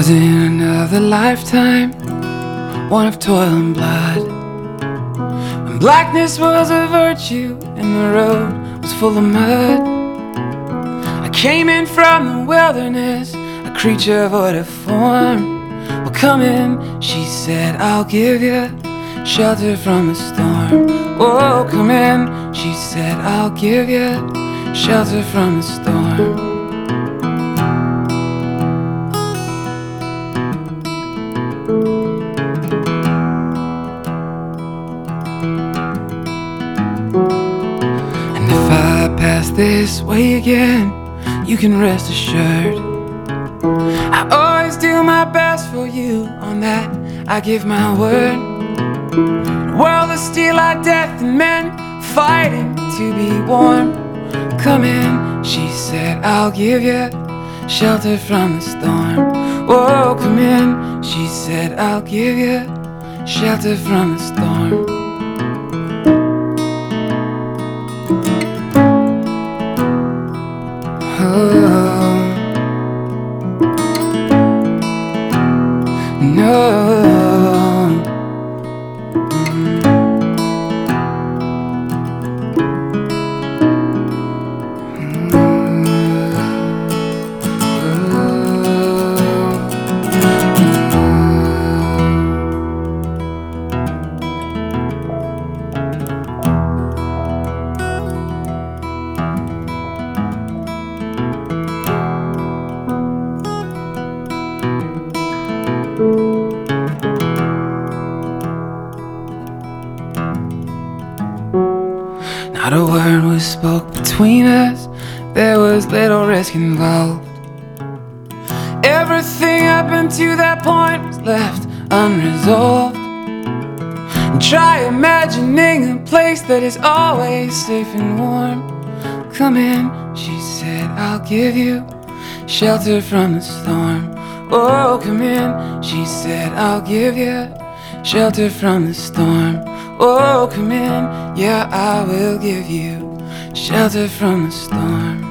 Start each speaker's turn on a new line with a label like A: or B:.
A: Was in another lifetime, one of toil and blood, when blackness was a virtue and the road was full of mud. I came in from the wilderness, a creature void of form. Well, come in, she said, I'll give you shelter from the storm. Oh, come in, she said, I'll give you shelter from the storm. And if I pass this way again, you can rest assured I always do my best for you, on that I give my word. The world is still like death and men fighting to be warm. Come in, she said, I'll give you shelter from the storm. Whoa, come in, she said, I'll give you shelter from the storm. Oh, no. Not a word was spoke between us, there was little risk involved. Everything up until that point was left unresolved. And try imagining a place that is always safe and warm. Come in, she said, I'll give you shelter from the storm. Oh, come in, she said, I'll give you shelter from the storm. Oh, come in, yeah, I will give you shelter from the storm.